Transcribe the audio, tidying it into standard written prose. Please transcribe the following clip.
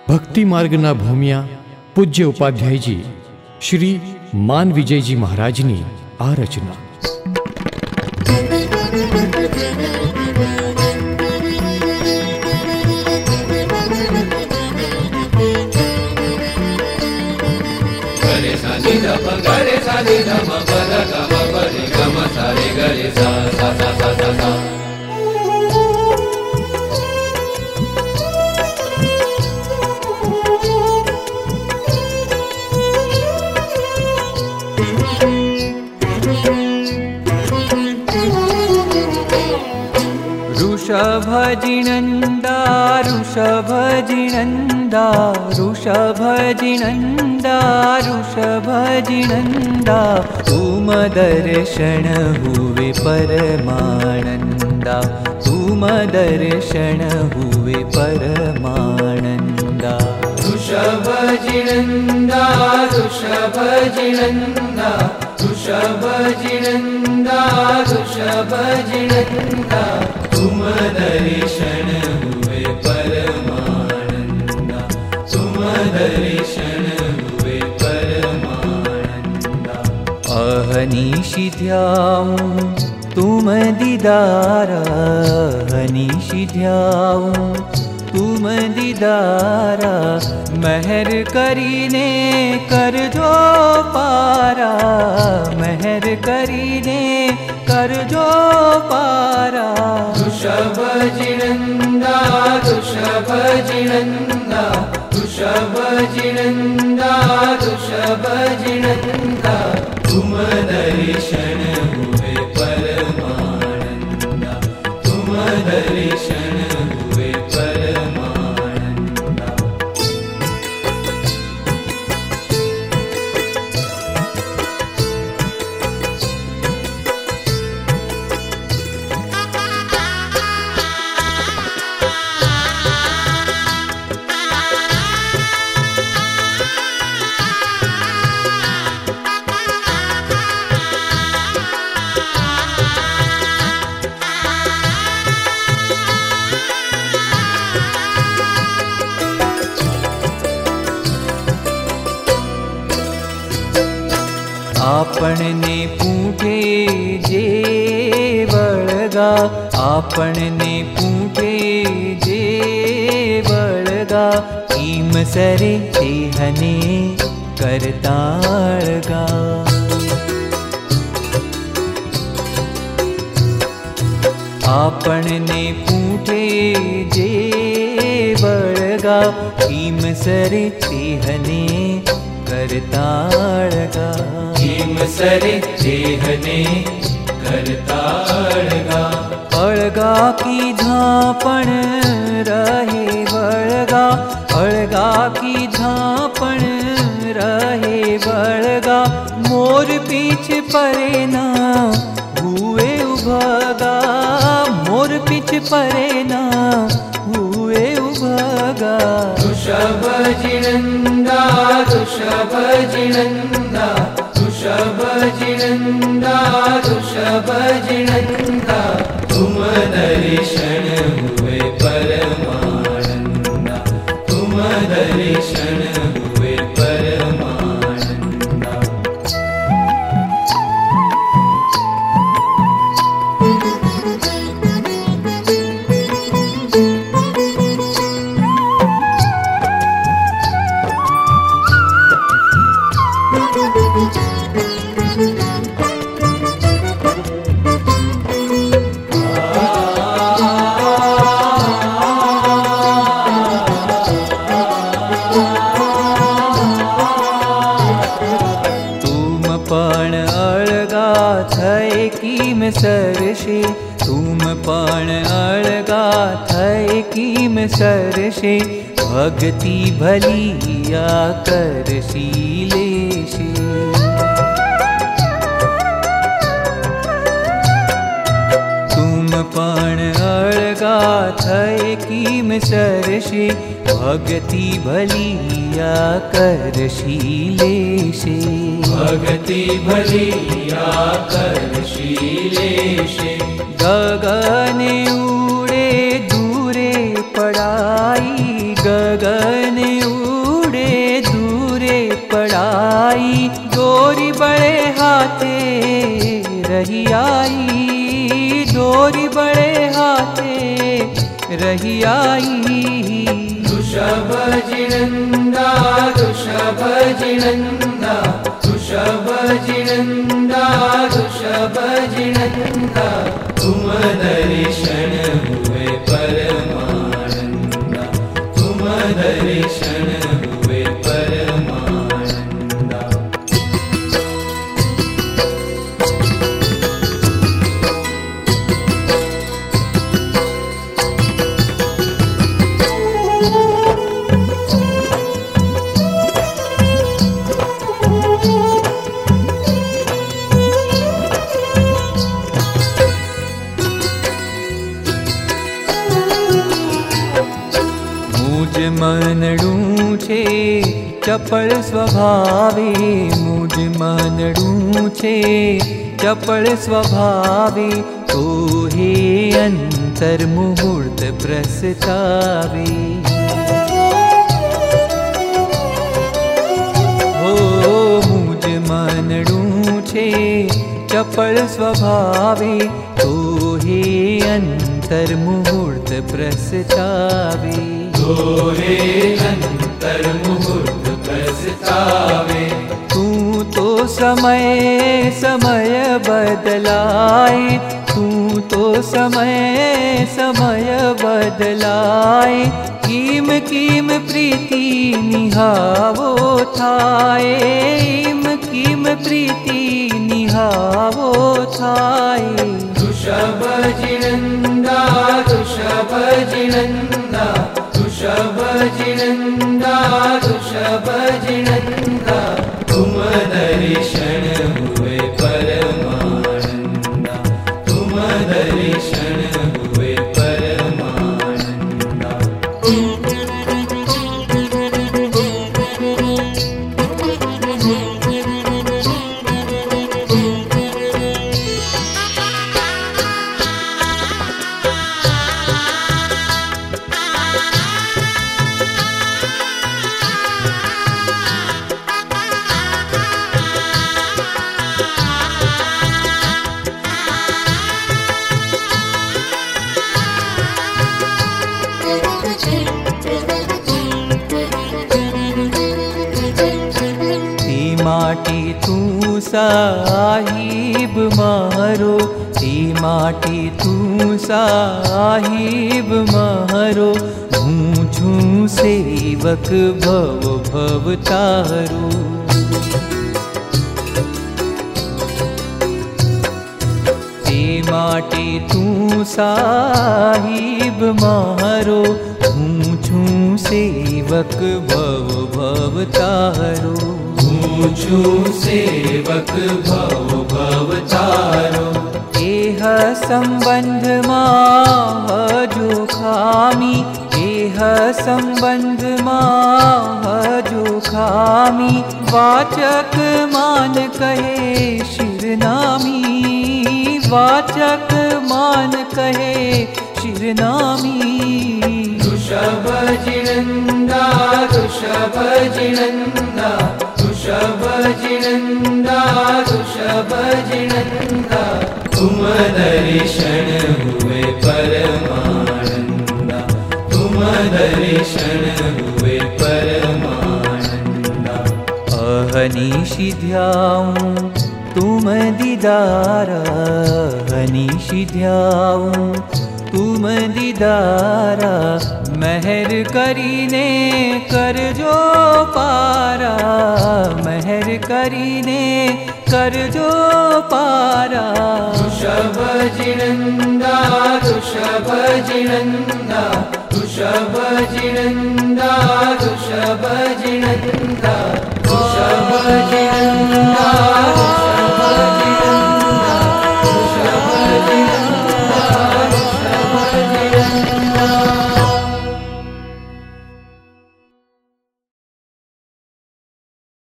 भक्ति मार्गना भूमिया पूज्य उपाध्याय जी श्री मान विजय जी महाराजनी आ रचना। गरे सा नि ध प गरे सा नि ध म प ध ग म प रे ग म सा रे ग रे सा सा सा सा सा सा। ऋषभजिनन्दा ऋषभजिनन्दा ऋषभजिनन्दा ऋषभजिनन्दा तुम दर्शन हुए परमानंदा तुम दर्शन हुए परमानंदा। ऋषभजिनन्दा ऋषभजिनन्दा ऋषभजिनन्दा ऋषभजिनन्दा तुम दर्शन हुए परमानंदा तुम दर्शन हुए परमानंदा। अहनिशि ध्याऊं तुम दीदारा अहनिशि ध्याऊं तुम दीदारा मेहर करीने कर जो पारा मेहर करीने कर जो पारा। ऋषभजिनन्दा ऋषभजिनन्दा ऋषभजिनन्दा ऋषभजिनन्दा तुम दर्शन हुए परमानंदा तुम दर्शन हुए परमानंदा। आपने पूठे जे वळगा आपने पूठे जे वळगा ईम सरे तेहने करताळगा। आपने पूठे जे वळगा ईम सरे तेहने करताळगा। ईम सरे तेहने करताळगा। अळगा की झापण रहे वळगा अळगा की झापण रहे वळगा मोर पीछ परे ना हुए उभगा मोर पीछ परे ना हुए उभगा। ऋषभजिनन्दा ऋषभजिनन्दा ऋषभजिनन्दा ऋषभजिनन्दा तुम दर्शन हुए परमानंदा तुम दर्शन हुए परमानंदा। सरसे तुम पण अळगा थय कीम सरसे भक्ति भलिया करसी लेशे। तुम पण अळगा थय कीम सरसे भक्ति भलिया करसी लेशे। भक्ति भलिया करसी लेशे। गगने उड़े दूरे पड़ाई गगने रही आई। वृषभजिनन्दा वृषभजिनन्दा वृषभजिनन्दा वृषभजिनन्दा तुम दर्शन हुए परमानंदा तुम दर्शन हुए परमानंदा। मनडू छे चपल स्वभावे मुझ मनडू छे चपल स्वभावे तो हे अंतर मुहूर्त प्रस्तावे। हो मुझ मनडू छे चपल स्वभावे तो हे अंतर मुहूर्त प्रस्तावे। हे अंतर मुहूर्त प्रस्तावे। तू तो समय समय बदलाए तू तो समय समय बदलाए कीम कीम प्रीति निहावो थाए कीम प्रीति निहावो थाए। वृषभजिनन्दा वृषभजिनन्दा वृषभजिनन्दा वृषभजिनन्दा तुम दर्शन हुए परमानंदा तुम दर्शन हुए परमानंदा। माटी तू साहिब मारो ती माटी तू साहिब मारो हूँ छू सेवक भव भव तारो। ती माटी तू साहिब मारो हूँ छू सेवक भव भव तारो। पूछू सेवक भव भव तारो। एह संबंध माह जो खामी एह संबंध माह जो खामी वाचक मान कहे शिरनामी वाचक मान कहे शिरनामी। वृषभजिनन्दा वृषभजिनन्दा वृषभजिनन्दा वृषभजिनन्दा तुम दर्शन हुए परमानंदा तुम दर्शन हुए परमानंदा। अहनिशि ध्याऊं तुम दीदारा अहनिशि ध्याऊं तुम दीदारा मेहर करीने कर जो पारा मेहर करीने कर जो पारा। वृषभजिनन्दा वृषभजिनन्दा वृषभजिनन्दा